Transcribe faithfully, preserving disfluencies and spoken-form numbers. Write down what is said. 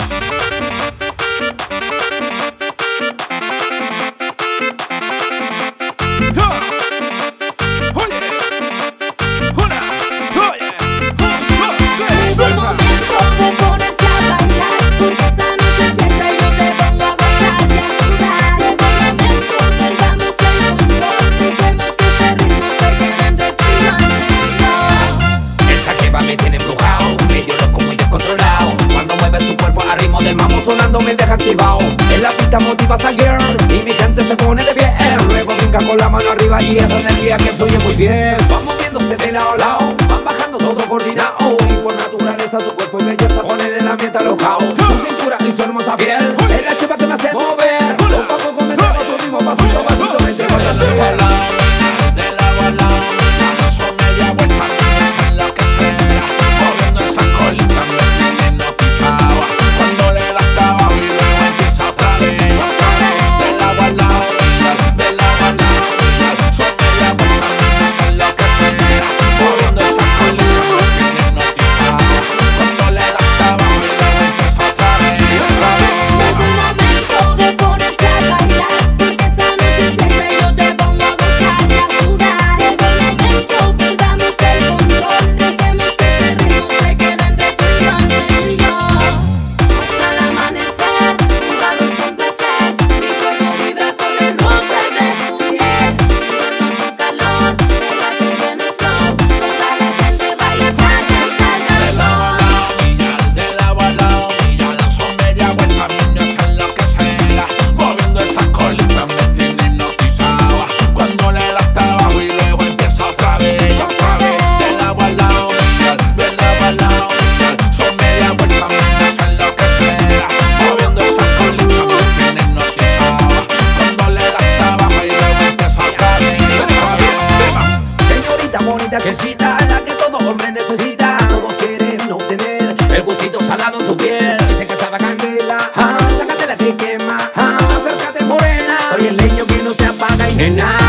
Sonando me deja activado. En la pista motiva a girl y mi gente se pone de pie. Luego brinca con la mano arriba y esa energía que fluye muy bien. Van moviéndose de lado a lado, van bajando todo coordinado. Y por naturaleza su cuerpo y belleza ponen el ambiente alocado. Su cintura y su hermosa piel es la chiva que me hace mover. Poco a poco me entrego tu ritmo, pasito a pasito me entrego a hacer. Quesita, la que todo hombre necesita. Todos quieren obtener el gustito salado en su piel. Dice que sabe a candela, ah, sácate la que quema, ah, acércate morena. Soy el leño que no se apaga y nena.